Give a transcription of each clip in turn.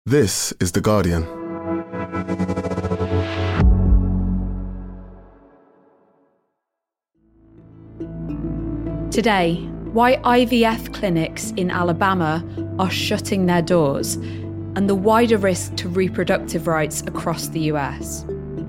This is The Guardian. Today, why IVF clinics in Alabama are shutting their doors and the wider risk to reproductive rights across the US.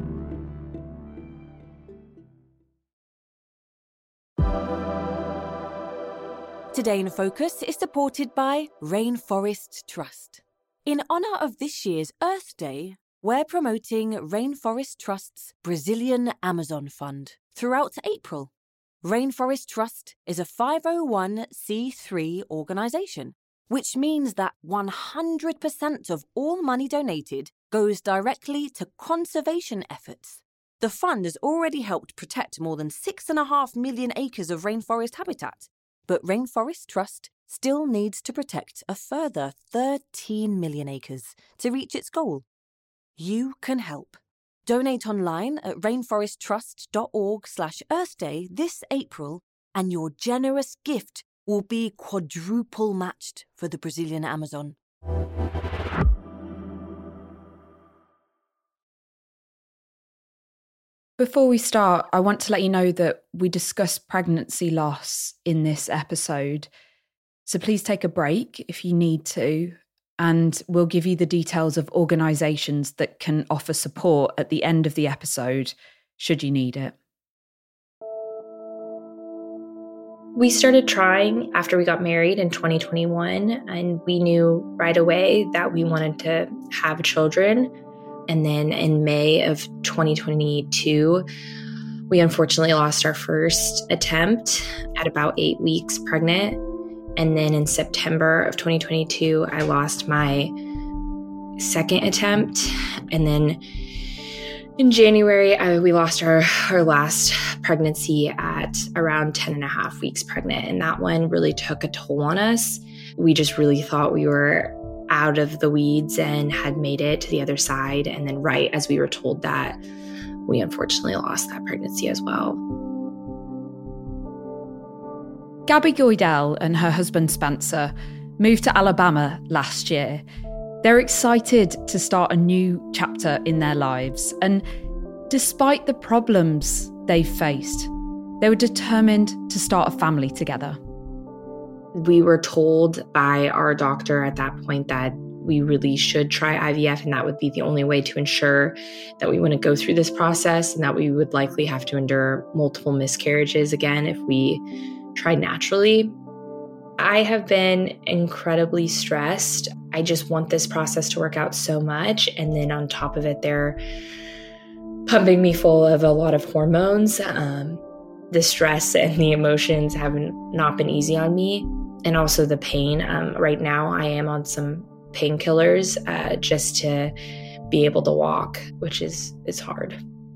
Today in Focus is supported by Rainforest Trust. In honour of this year's Earth Day, we're promoting Rainforest Trust's Brazilian Amazon Fund throughout April. Rainforest Trust is a 501c3 organisation, which means that 100% of all money donated goes directly to conservation efforts. The fund has already helped protect more than 6.5 million acres of rainforest habitat, but Rainforest Trust still needs to protect a further 13 million acres to reach its goal. You can help. Donate online at rainforesttrust.org/Earthday this April, and your generous gift will be quadruple matched for the Brazilian Amazon. Before we start, I want to let you know that we discuss pregnancy loss in this episode. So please take a break if you need to, and we'll give you the details of organisations that can offer support at the end of the episode, should you need it. We started trying after we got married in 2021, and we knew right away that we wanted to have children. And then in May of 2022, we unfortunately lost our first attempt at about 8 weeks pregnant. And then in September of 2022, I lost my second attempt. And then in January, we lost our last pregnancy at around 10 and a half weeks pregnant. And that one really took a toll on us. We just really thought we were out of the weeds and had made it to the other side. And then right as we were told that, we unfortunately lost that pregnancy as well. Gabby Goidel and her husband Spencer moved to Alabama last year. They're excited to start a new chapter in their lives. And despite the problems they've faced, they were determined to start a family together. We were told by our doctor at that point that we really should try IVF, and that would be the only way to ensure that we wouldn't go through this process, and that we would likely have to endure multiple miscarriages again if we tried naturally. I have been incredibly stressed. I just want this process to work out so much. And then on top of it, they're pumping me full of a lot of hormones. The stress and the emotions have not been easy on me. And also the pain. Right now, I am on some painkillers just to be able to walk, which is hard.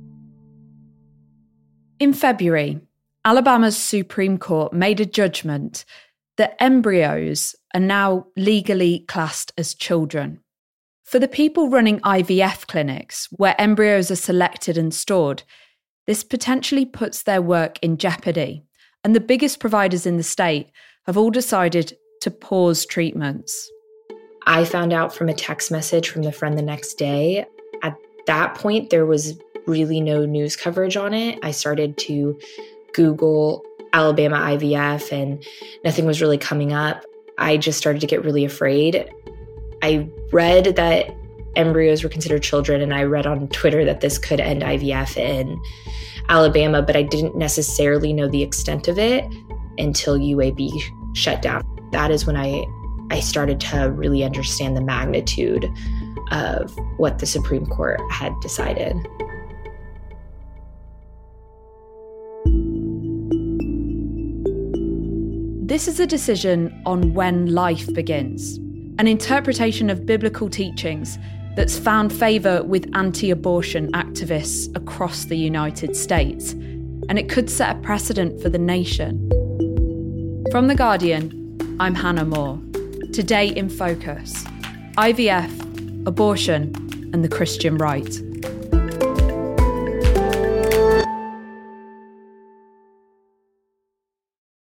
In February, Alabama's Supreme Court made a judgment that embryos are now legally classed as children. For the people running IVF clinics, where embryos are selected and stored, this potentially puts their work in jeopardy, and the biggest providers in the state have all decided to pause treatments. I found out from a text message from the friend the next day. At that point, there was really no news coverage on it. I started to Google Alabama IVF and nothing was really coming up. I just started to get really afraid. I read that embryos were considered children, and I read on Twitter that this could end IVF in Alabama, but I didn't necessarily know the extent of it until UAB shut down. That is when I started to really understand the magnitude of what the Supreme Court had decided. This is a decision on when life begins, an interpretation of biblical teachings that's found favour with anti-abortion activists across the United States, and it could set a precedent for the nation. From The Guardian, I'm Hannah Moore. Today in Focus, IVF, abortion, and the Christian right.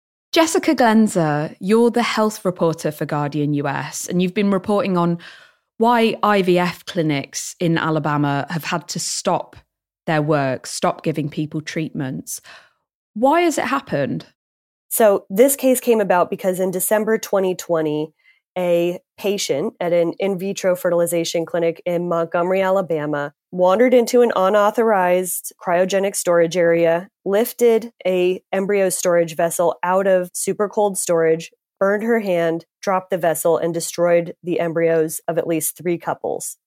Jessica Glenser, you're the health reporter for Guardian US, and you've been reporting on why IVF clinics in Alabama have had to stop their work, stop giving people treatments. Why has it happened? So this case came about because in December 2020, a patient at an in vitro fertilization clinic in Montgomery, Alabama, wandered into an unauthorized cryogenic storage area, lifted a embryo storage vessel out of super cold storage, burned her hand, dropped the vessel, and destroyed the embryos of at least 3 couples.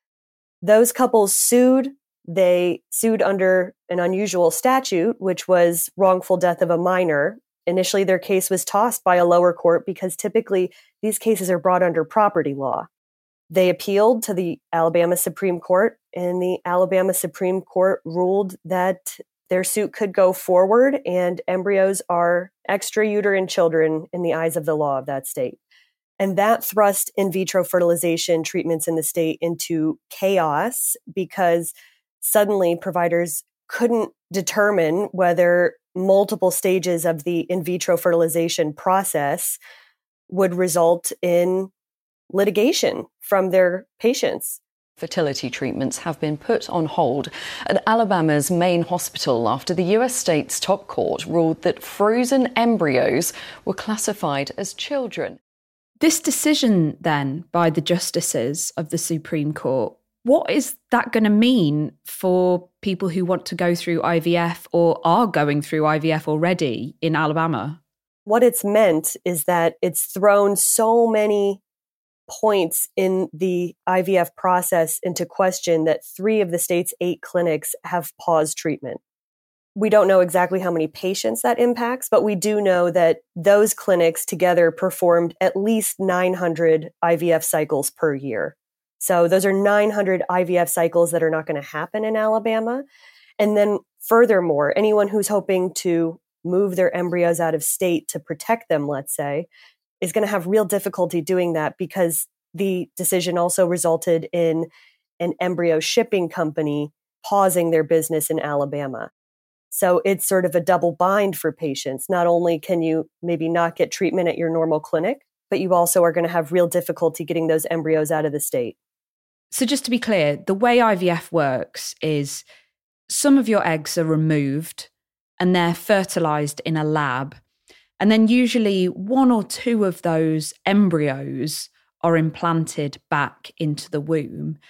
Those couples sued. They sued under an unusual statute, which was wrongful death of a minor. Initially, their case was tossed by a lower court because typically these cases are brought under property law. They appealed to the Alabama Supreme Court, and the Alabama Supreme Court ruled that their suit could go forward, and embryos are extrauterine children in the eyes of the law of that state. And that thrust in vitro fertilization treatments in the state into chaos because suddenly providers couldn't determine whether multiple stages of the in vitro fertilization process would result in litigation from their patients. Fertility treatments have been put on hold at Alabama's main hospital after the US state's top court ruled that frozen embryos were classified as children. This decision then by the justices of the Supreme Court, what is that going to mean for people who want to go through IVF or are going through IVF already in Alabama? What it's meant is that it's thrown so many points in the IVF process into question that 3 of the state's 8 clinics have paused treatment. We don't know exactly how many patients that impacts, but we do know that those clinics together performed at least 900 IVF cycles per year. So those are 900 IVF cycles that are not going to happen in Alabama. And then furthermore, anyone who's hoping to move their embryos out of state to protect them, let's say, is going to have real difficulty doing that because the decision also resulted in an embryo shipping company pausing their business in Alabama. So it's sort of a double bind for patients. Not only can you maybe not get treatment at your normal clinic, but you also are going to have real difficulty getting those embryos out of the state. So just to be clear, the way IVF works is some of your eggs are removed and they're fertilized in a lab. And then usually 1 or 2 of those embryos are implanted back into the womb.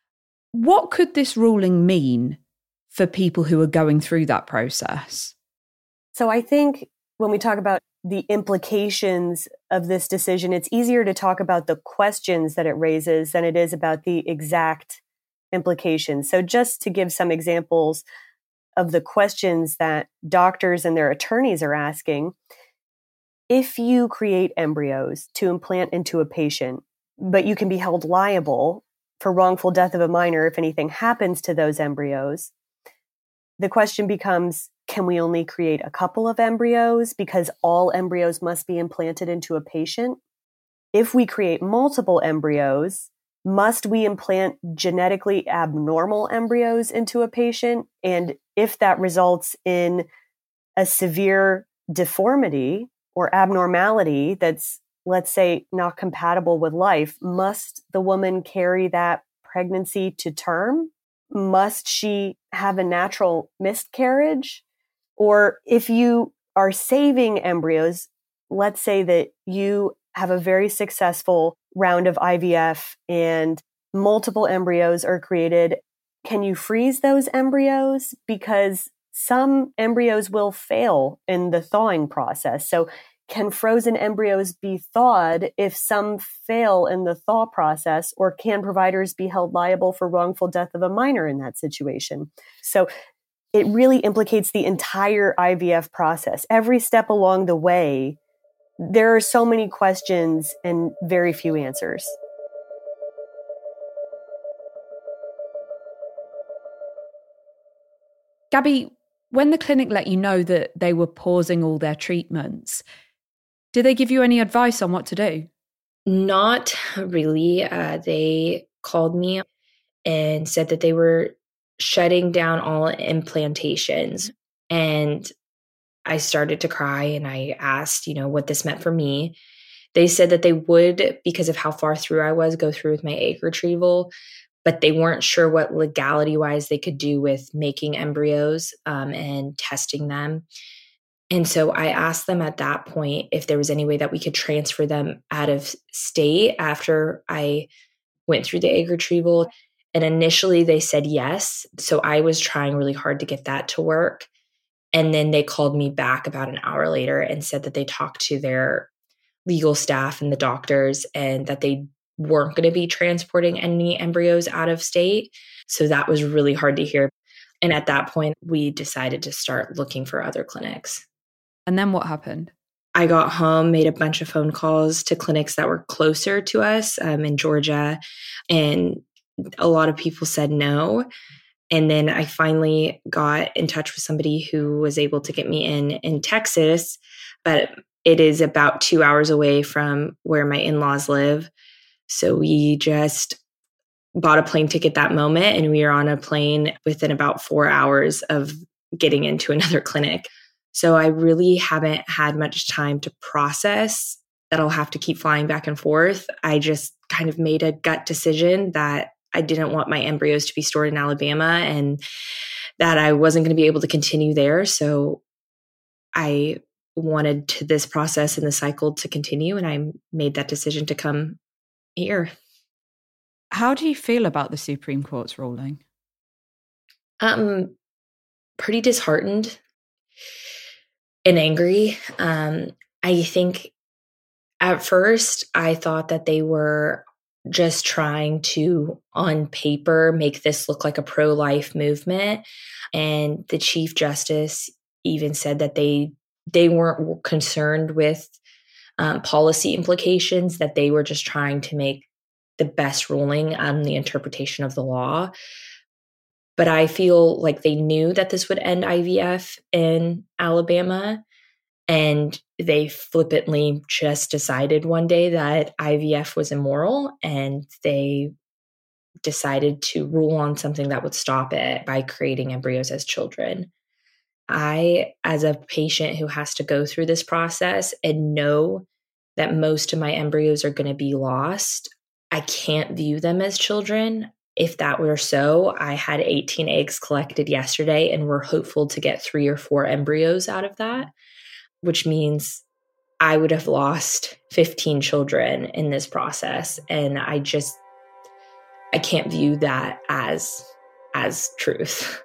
What could this ruling mean for people who are going through that process? So I think when we talk about the implications of this decision, it's easier to talk about the questions that it raises than it is about the exact implications. So just to give some examples of the questions that doctors and their attorneys are asking, if you create embryos to implant into a patient, but you can be held liable for wrongful death of a minor if anything happens to those embryos, the question becomes, can we only create a couple of embryos because all embryos must be implanted into a patient? If we create multiple embryos, must we implant genetically abnormal embryos into a patient? And if that results in a severe deformity or abnormality that's, let's say, not compatible with life, must the woman carry that pregnancy to term? Must she have a natural miscarriage? Or if you are saving embryos, let's say that you have a very successful round of IVF and multiple embryos are created, can you freeze those embryos? Because some embryos will fail in the thawing process. So can frozen embryos be thawed if some fail in the thaw process, or can providers be held liable for wrongful death of a minor in that situation? So it really implicates the entire IVF process. Every step along the way, there are so many questions and very few answers. Gabby, when the clinic let you know that they were pausing all their treatments, did they give you any advice on what to do? Not really. They called me and said that they were shutting down all implantations. And I started to cry and I asked, what this meant for me. They said that they would, because of how far through I was, go through with my egg retrieval, but they weren't sure what legality-wise they could do with making embryos and testing them. And so I asked them at that point if there was any way that we could transfer them out of state after I went through the egg retrieval. And initially they said yes. So I was trying really hard to get that to work. And then they called me back about an hour later and said that they talked to their legal staff and the doctors and that they weren't going to be transporting any embryos out of state. So that was really hard to hear. And at that point, we decided to start looking for other clinics. And then what happened? I got home, made a bunch of phone calls to clinics that were closer to us in Georgia, and a lot of people said no. And then I finally got in touch with somebody who was able to get me in Texas, but it is about 2 hours away from where my in-laws live. So we just bought a plane ticket that moment, and we were on a plane within about 4 hours of getting into another clinic. So I really haven't had much time to process that I'll have to keep flying back and forth. I just kind of made a gut decision that I didn't want my embryos to be stored in Alabama and that I wasn't going to be able to continue there. So I wanted this process and the cycle to continue, and I made that decision to come here. How do you feel about the Supreme Court's ruling? Pretty disheartened and angry. I think at first I thought that they were just trying to, on paper, make this look like a pro-life movement. And the Chief Justice even said that they weren't concerned with policy implications, that they were just trying to make the best ruling on the interpretation of the law. But I feel like they knew that this would end IVF in Alabama, and they flippantly just decided one day that IVF was immoral, and they decided to rule on something that would stop it by creating embryos as children. I, as a patient who has to go through this process and know that most of my embryos are going to be lost, I can't view them as children. If that were so, I had 18 eggs collected yesterday, and we're hopeful to get 3 or 4 embryos out of that, which means I would have lost 15 children in this process. And I can't view that as truth.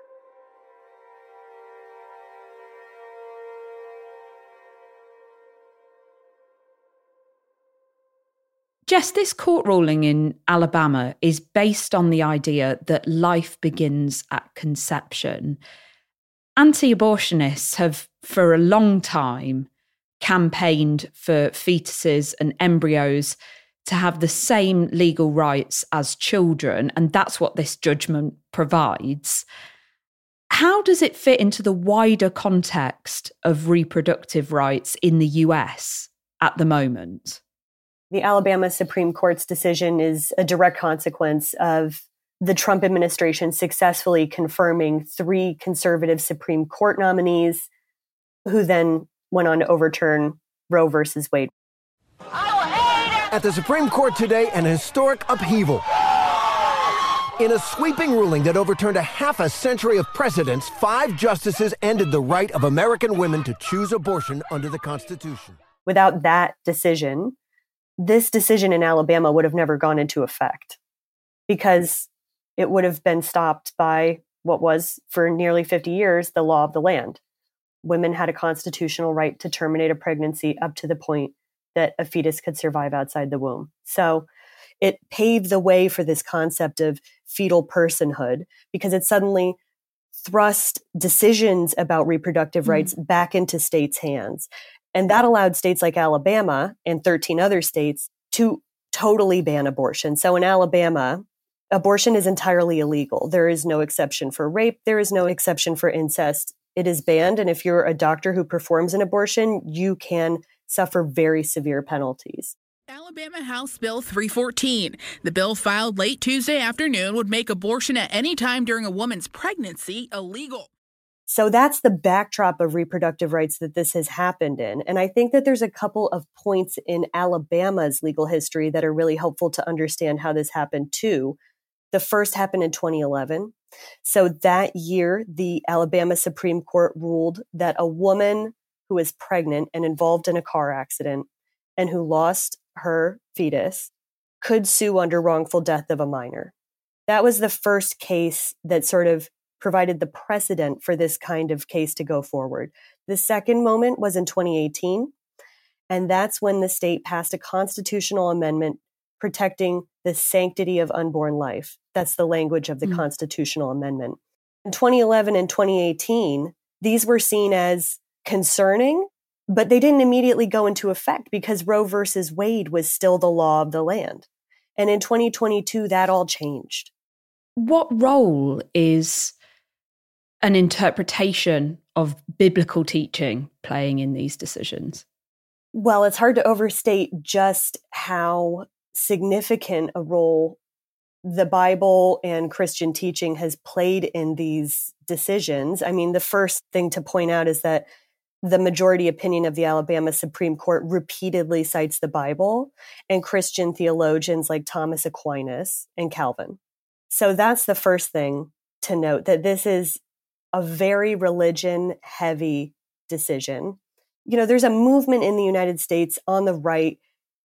Jess, this court ruling in Alabama is based on the idea that life begins at conception. Anti-abortionists have, for a long time, campaigned for fetuses and embryos to have the same legal rights as children, and that's what this judgment provides. How does it fit into the wider context of reproductive rights in the US at the moment? The Alabama Supreme Court's decision is a direct consequence of the Trump administration successfully confirming 3 conservative Supreme Court nominees who then went on to overturn Roe versus Wade. At the Supreme Court today, an historic upheaval. In a sweeping ruling that overturned a half a century of precedents, 5 justices ended the right of American women to choose abortion under the Constitution. Without that decision, this decision in Alabama would have never gone into effect because it would have been stopped by what was, for nearly 50 years, the law of the land. Women had a constitutional right to terminate a pregnancy up to the point that a fetus could survive outside the womb. So it paved the way for this concept of fetal personhood because it suddenly thrust decisions about reproductive rights back into states' hands. And that allowed states like Alabama and 13 other states to totally ban abortion. So in Alabama, abortion is entirely illegal. There is no exception for rape. There is no exception for incest. It is banned. And if you're a doctor who performs an abortion, you can suffer very severe penalties. Alabama House Bill 314. The bill filed late Tuesday afternoon would make abortion at any time during a woman's pregnancy illegal. So that's the backdrop of reproductive rights that this has happened in. And I think that there's a couple of points in Alabama's legal history that are really helpful to understand how this happened too. The first happened in 2011. So that year, the Alabama Supreme Court ruled that a woman who was pregnant and involved in a car accident and who lost her fetus could sue under wrongful death of a minor. That was the first case that sort of provided the precedent for this kind of case to go forward. The second moment was in 2018, and that's when the state passed a constitutional amendment protecting the sanctity of unborn life. That's the language of the constitutional amendment. In 2011 and 2018, these were seen as concerning, but they didn't immediately go into effect because Roe versus Wade was still the law of the land. And in 2022, that all changed. What role is an interpretation of biblical teaching playing in these decisions? Well, it's hard to overstate just how significant a role the Bible and Christian teaching has played in these decisions. I mean, the first thing to point out is that the majority opinion of the Alabama Supreme Court repeatedly cites the Bible and Christian theologians like Thomas Aquinas and Calvin. So that's the first thing to note, that this is a very religion-heavy decision. You know, there's a movement in the United States on the right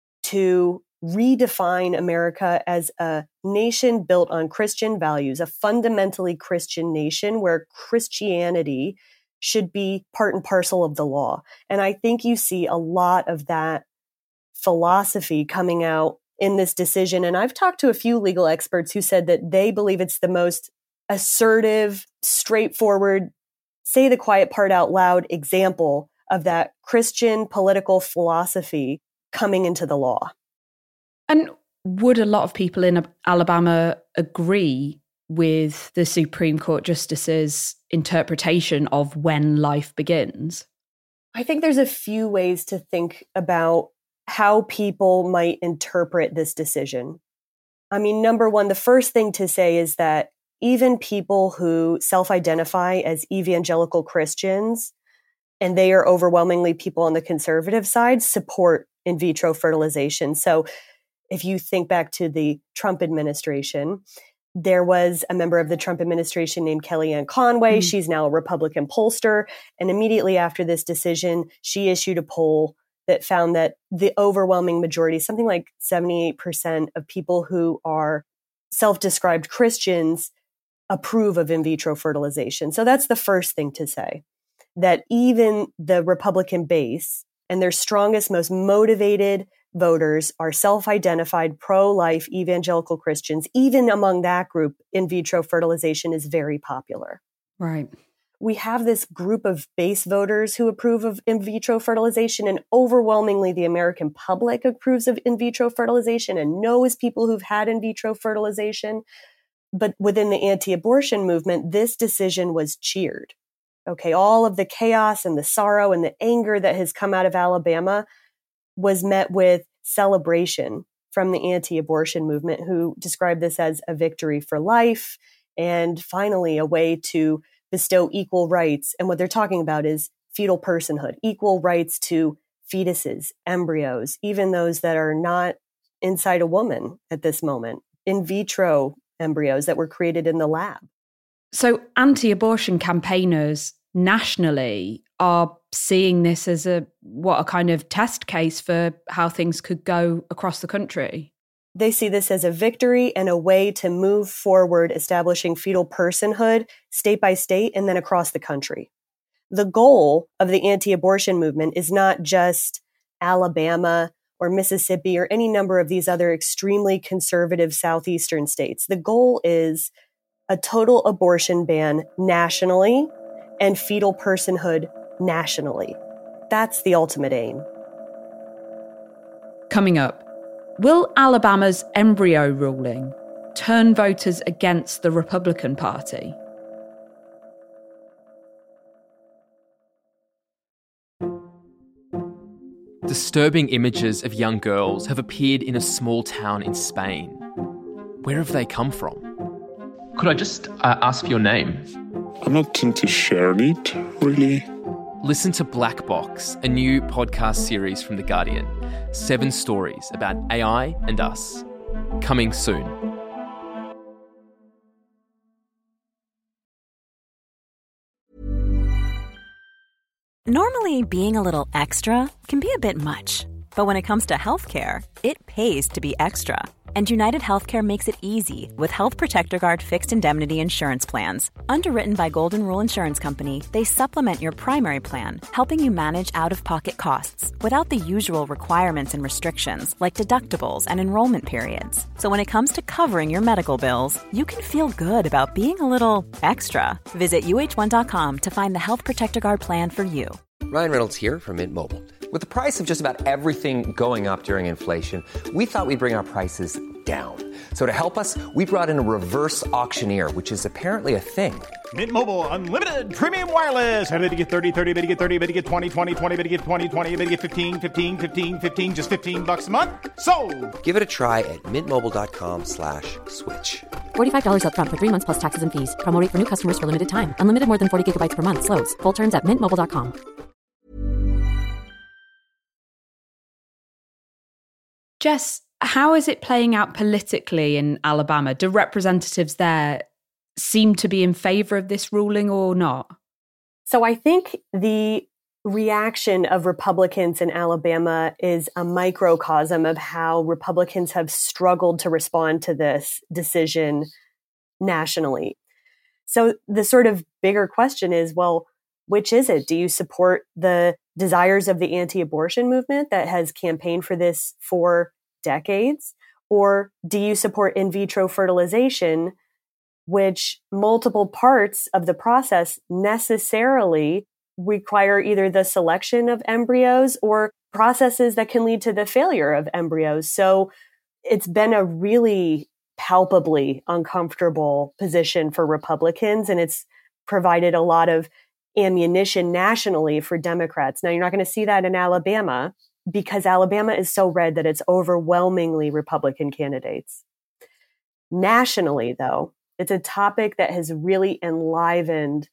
to redefine America as a nation built on Christian values, a fundamentally Christian nation where Christianity should be part and parcel of the law. And I think you see a lot of that philosophy coming out in this decision. And I've talked to a few legal experts who said that they believe it's the most assertive, straightforward, say the quiet part out loud example of that Christian political philosophy coming into the law. And would a lot of people in Alabama agree with the Supreme Court Justice's interpretation of when life begins? I think there's a few ways to think about how people might interpret this decision. I mean, number one, the first thing to say is that even people who self-identify as evangelical Christians, and they are overwhelmingly people on the conservative side, support in vitro fertilization. So if you think back to the Trump administration, there was a member of the Trump administration named Kellyanne Conway. She's now a Republican pollster. And immediately after this decision, she issued a poll that found that the overwhelming majority, something like 78% of people who are self-described Christians, approve of in vitro fertilization. So that's the first thing to say, that even the Republican base and their strongest, most motivated voters are self-identified pro-life evangelical Christians. Even among that group, in vitro fertilization is very popular. Right. We have this group of base voters who approve of in vitro fertilization, and overwhelmingly the American public approves of in vitro fertilization and knows people who've had in vitro fertilization. But within the anti-abortion movement, this decision was cheered. Okay, all of the chaos and the sorrow and the anger that has come out of Alabama was met with celebration from the anti-abortion movement, who described this as a victory for life and finally a way to bestow equal rights. And what they're talking about is fetal personhood, equal rights to fetuses, embryos, even those that are not inside a woman at this moment, in vitro embryos that were created in the lab. So anti-abortion campaigners nationally are seeing this as a kind of test case for how things could go across the country. They see this as a victory and a way to move forward, establishing fetal personhood state by state and then across the country. The goal of the anti-abortion movement is not just Alabama or Mississippi or any number of these other extremely conservative southeastern states. The goal is a total abortion ban nationally and fetal personhood nationally. That's the ultimate aim. Coming up, will Alabama's embryo ruling turn voters against the Republican Party? Disturbing images of young girls have appeared in a small town in Spain. Where have they come from? Could I just ask for your name? I'm not into sharing it, really. Listen to Black Box, a new podcast series from The Guardian. 7 stories about AI and us. Coming soon. Normally, being a little extra can be a bit much. But when it comes to healthcare, it pays to be extra. And United Healthcare makes it easy with Health Protector Guard fixed indemnity insurance plans. Underwritten by Golden Rule Insurance Company, they supplement your primary plan, helping you manage out-of-pocket costs without the usual requirements and restrictions like deductibles and enrollment periods. So when it comes to covering your medical bills, you can feel good about being a little extra. Visit UH1.com to find the Health Protector Guard plan for you. Ryan Reynolds here from Mint Mobile. With the price of just about everything going up during inflation, we thought we'd bring our prices down. So to help us, we brought in a reverse auctioneer, which is apparently a thing. Mint Mobile Unlimited Premium Wireless. How to get 30, 30, bit to get 30, bit to get 20, 20, 20, bit to get 20, 20, bit to get 15, 15, 15, 15, just $15 a month? Sold! Give it a try at mintmobile.com/switch. $45 up front for 3 months plus taxes and fees. Promo rate for new customers for limited time. Unlimited more than 40 gigabytes per month. Slows full terms at mintmobile.com. Jess, how is it playing out politically in Alabama? Do representatives there seem to be in favor of this ruling or not? So I think the reaction of Republicans in Alabama is a microcosm of how Republicans have struggled to respond to this decision nationally. So the sort of bigger question is, well, which is it? Do you support the desires of the anti-abortion movement that has campaigned for this for decades? Or do you support in vitro fertilization, which multiple parts of the process necessarily require either the selection of embryos or processes that can lead to the failure of embryos? So it's been a really palpably uncomfortable position for Republicans, and it's provided a lot of ammunition nationally for Democrats. Now, you're not going to see that in Alabama because Alabama is so red that it's overwhelmingly Republican candidates. Nationally, though, it's a topic that has really enlivened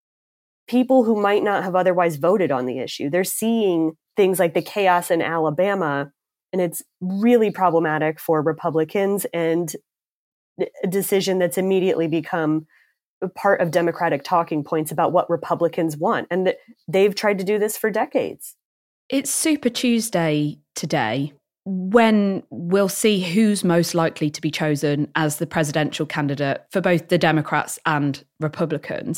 people who might not have otherwise voted on the issue. They're seeing things like the chaos in Alabama, and it's really problematic for Republicans and a decision that's immediately become part of Democratic talking points about what Republicans want. And they've tried to do this for decades. It's Super Tuesday today, when we'll see who's most likely to be chosen as the presidential candidate for both the Democrats and Republicans.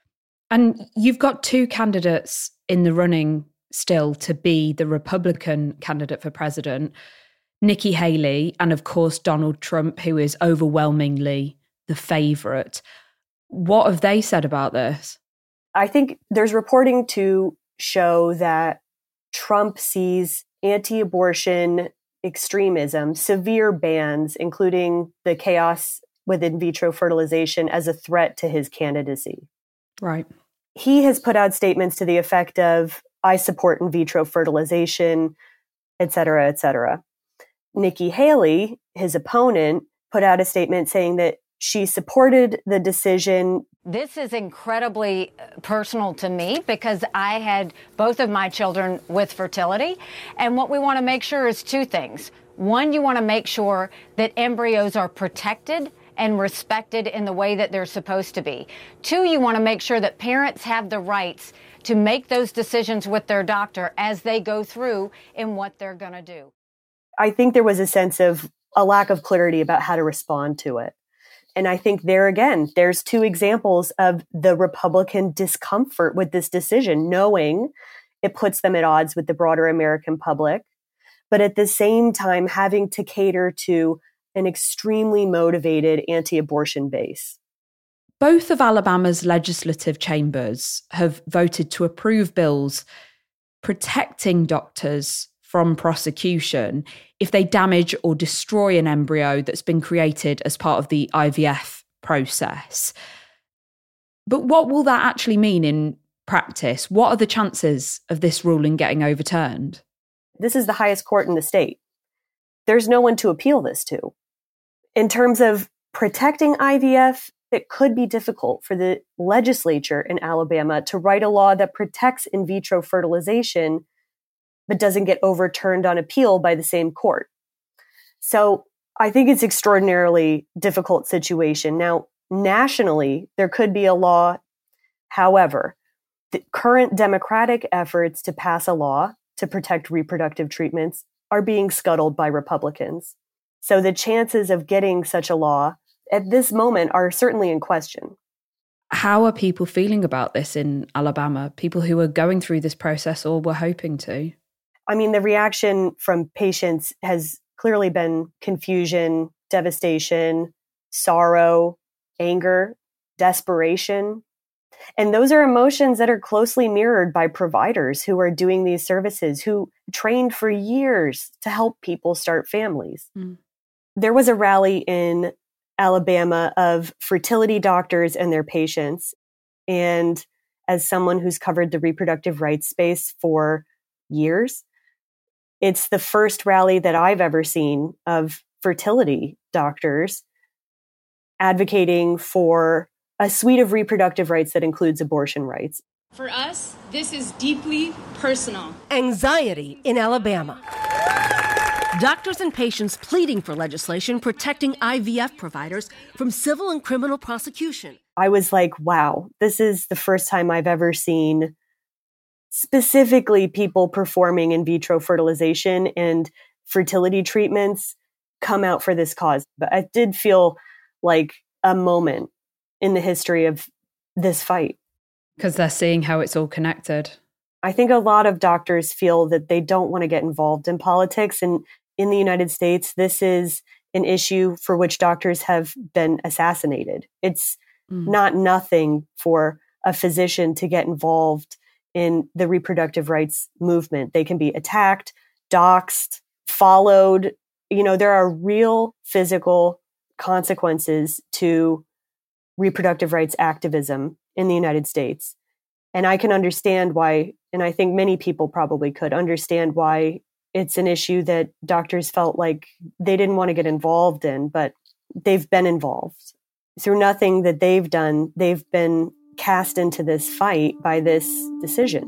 And you've got 2 candidates in the running still to be the Republican candidate for president, Nikki Haley, and of course, Donald Trump, who is overwhelmingly the favorite. What have they said about this? I think there's reporting to show that Trump sees anti-abortion extremism, severe bans, including the chaos with in vitro fertilization, as a threat to his candidacy. Right. He has put out statements to the effect of, I support in vitro fertilization, et cetera, et cetera. Nikki Haley, his opponent, put out a statement saying that she supported the decision. This is incredibly personal to me because I had both of my children with fertility. And what we want to make sure is 2 things. One, you want to make sure that embryos are protected and respected in the way that they're supposed to be. 2, you want to make sure that parents have the rights to make those decisions with their doctor as they go through in what they're going to do. I think there was a sense of a lack of clarity about how to respond to it. And I think there again, there's 2 examples of the Republican discomfort with this decision, knowing it puts them at odds with the broader American public, but at the same time having to cater to an extremely motivated anti-abortion base. Both of Alabama's legislative chambers have voted to approve bills protecting doctors from prosecution if they damage or destroy an embryo that's been created as part of the IVF process. But what will that actually mean in practice? What are the chances of this ruling getting overturned? This is the highest court in the state. There's no one to appeal this to. In terms of protecting IVF, it could be difficult for the legislature in Alabama to write a law that protects in vitro fertilization, but doesn't get overturned on appeal by the same court. So I think it's an extraordinarily difficult situation. Now, nationally, there could be a law. However, the current Democratic efforts to pass a law to protect reproductive treatments are being scuttled by Republicans. So the chances of getting such a law at this moment are certainly in question. How are people feeling about this in Alabama? People who are going through this process or were hoping to? I mean, the reaction from patients has clearly been confusion, devastation, sorrow, anger, desperation. And those are emotions that are closely mirrored by providers who are doing these services, who trained for years to help people start families. There was a rally in Alabama of fertility doctors and their patients. And as someone who's covered the reproductive rights space for years, it's the first rally that I've ever seen of fertility doctors advocating for a suite of reproductive rights that includes abortion rights. For us, this is deeply personal. Anxiety in Alabama. Doctors and patients pleading for legislation protecting IVF providers from civil and criminal prosecution. I was like, wow, this is the first time I've ever seen specifically people performing in vitro fertilization and fertility treatments come out for this cause. But it did feel like a moment in the history of this fight. Because they're seeing how it's all connected. I think a lot of doctors feel that they don't want to get involved in politics. And in the United States, this is an issue for which doctors have been assassinated. It's not nothing for a physician to get involved in the reproductive rights movement. They can be attacked, doxxed, followed. You know, there are real physical consequences to reproductive rights activism in the United States. And I can understand why, and I think many people probably could understand why it's an issue that doctors felt like they didn't want to get involved in, but they've been involved. Through nothing that they've done, they've been cast into this fight by this decision.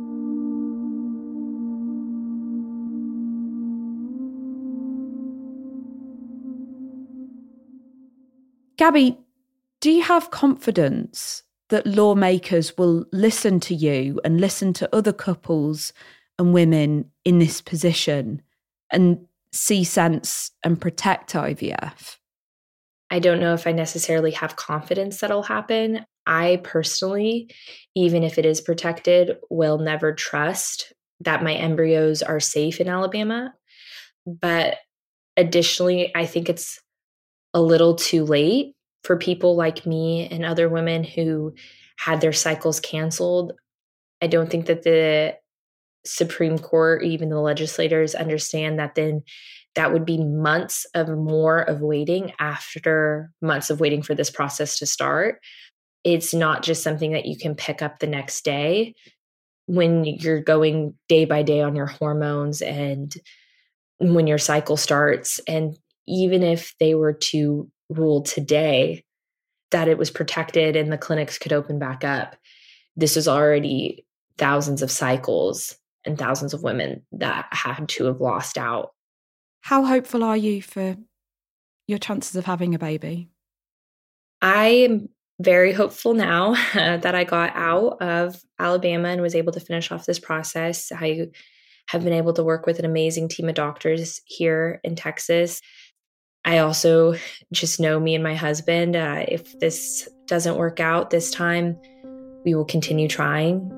Gabby, do you have confidence that lawmakers will listen to you and listen to other couples and women in this position and see sense and protect IVF? I don't know if I necessarily have confidence that'll happen. I personally, even if it is protected, will never trust that my embryos are safe in Alabama. But additionally, I think it's a little too late for people like me and other women who had their cycles canceled. I don't think that the Supreme Court, even the legislators, understand that then that would be months of more of waiting after months of waiting for this process to start. It's not just something that you can pick up the next day when you're going day by day on your hormones and when your cycle starts. And even if they were to rule today that it was protected and the clinics could open back up, this is already thousands of cycles and thousands of women that had to have lost out. How hopeful are you for your chances of having a baby? I am very hopeful now that I got out of Alabama and was able to finish off this process. I have been able to work with an amazing team of doctors here in Texas. I also just know me and my husband, if this doesn't work out this time, we will continue trying.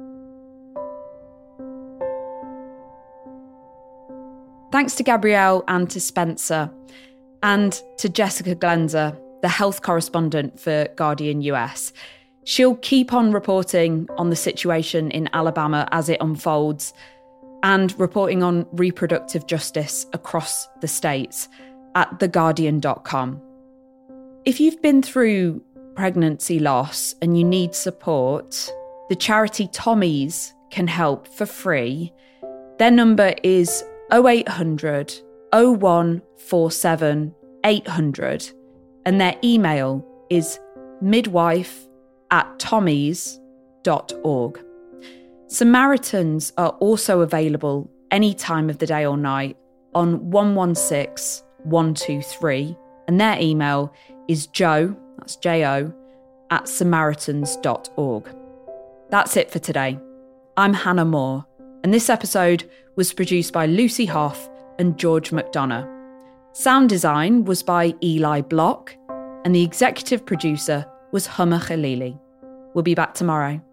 Thanks to Gabrielle and to Spencer, and to Jessica Glenser, the health correspondent for Guardian US. She'll keep on reporting on the situation in Alabama as it unfolds and reporting on reproductive justice across the states at theguardian.com. If you've been through pregnancy loss and you need support, the charity Tommy's can help for free. Their number is 0800 0147 800 and their email is midwife@tommies.org. Samaritans are also available any time of the day or night on 116 123, and their email is joe, that's J-O, @samaritans.org. That's it for today. I'm Hannah Moore, and this episode was produced by Lucy Hoff and George McDonough. Sound design was by Eli Block, and the executive producer was Hummer Khalili. We'll be back tomorrow.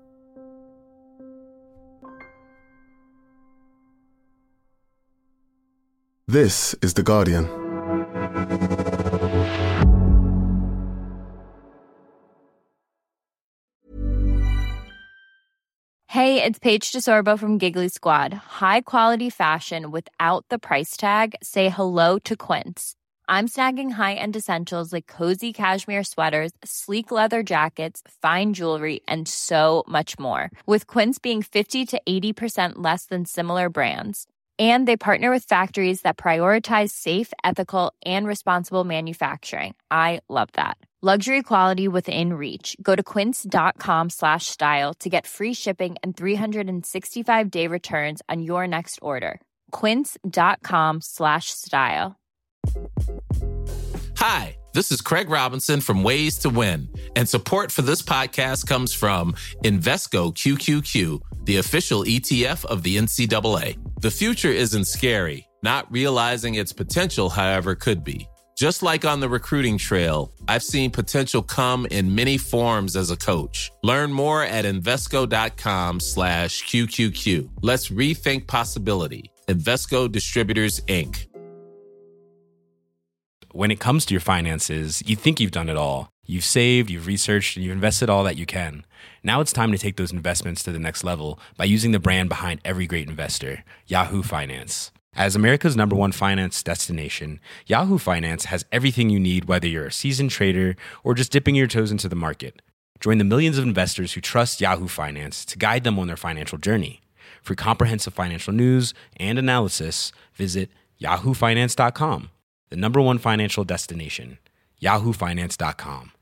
This is The Guardian. Hey, it's Paige DeSorbo from Giggly Squad. High quality fashion without the price tag. Say hello to Quince. I'm snagging high-end essentials like cozy cashmere sweaters, sleek leather jackets, fine jewelry, and so much more. With Quince being 50 to 80% less than similar brands. And they partner with factories that prioritize safe, ethical, and responsible manufacturing. I love that. Luxury quality within reach. Go to quince.com/style to get free shipping and 365-day returns on your next order. Quince.com/style. Hi, this is Craig Robinson from Ways to Win, and support for this podcast comes from Invesco QQQ, the official ETF of the NCAA. The future isn't scary. Not realizing its potential, however, could be. Just like on the recruiting trail, I've seen potential come in many forms as a coach. Learn more at Invesco.com/QQQ. Let's rethink possibility. Invesco Distributors, Inc. When it comes to your finances, you think you've done it all. You've saved, you've researched, and you've invested all that you can. Now it's time to take those investments to the next level by using the brand behind every great investor, Yahoo Finance. As America's #1 finance destination, Yahoo Finance has everything you need, whether you're a seasoned trader or just dipping your toes into the market. Join the millions of investors who trust Yahoo Finance to guide them on their financial journey. For comprehensive financial news and analysis, visit yahoofinance.com, the #1 financial destination, yahoofinance.com.